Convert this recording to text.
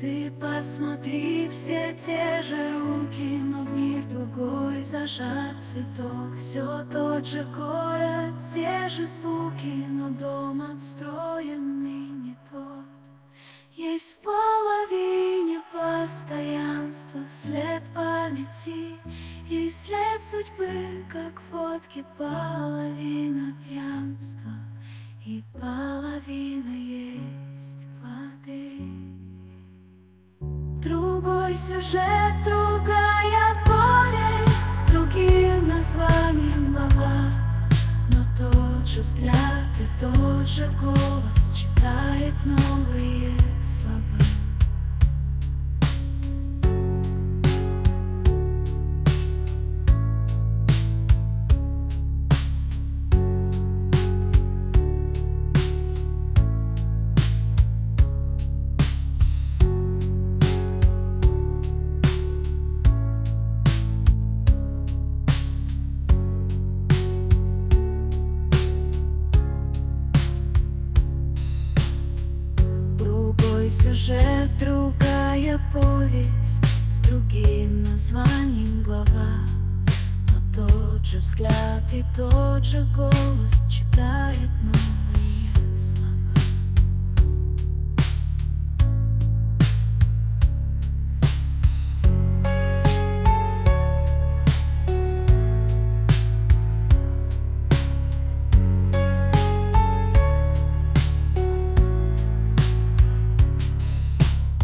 Ты посмотри, все те же руки, но в них другой зажат цветок. Все тот же город, те же звуки, но дом отстроенный не тот. Есть в половине постоянства след памяти и след судьбы, как в водке половина пьянства и половина есть воды. Другой сюжет, другая повесть, с другим названием глава, но тот же взгляд и тот же голос читает новые слова. Сюжет, другая повесть, с другим названием глава, но тот же взгляд и тот же голос читает новый.